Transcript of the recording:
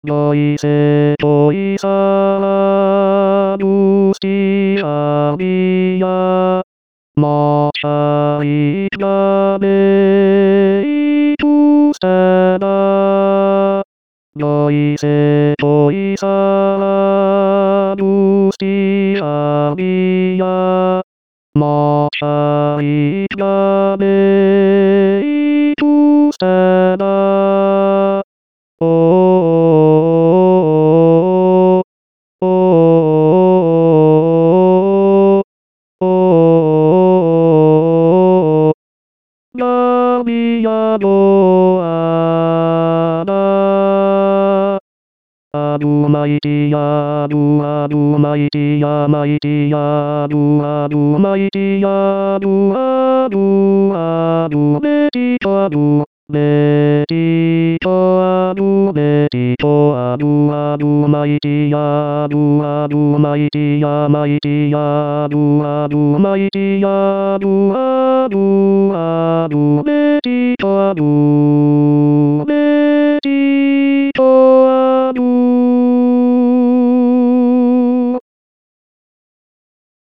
よいせといさらぶしあびやましゃいがめいとせだよいせといさらぶしあびやましゃいがめいとせだ闇やどあだアドマイティアドアドマイティアマイティアドアドマイティアドアドアドメティトアドメティトアドメティトアドアドマイティアドアドマイティアマイティアドアドマイティアドアドアドメティトアド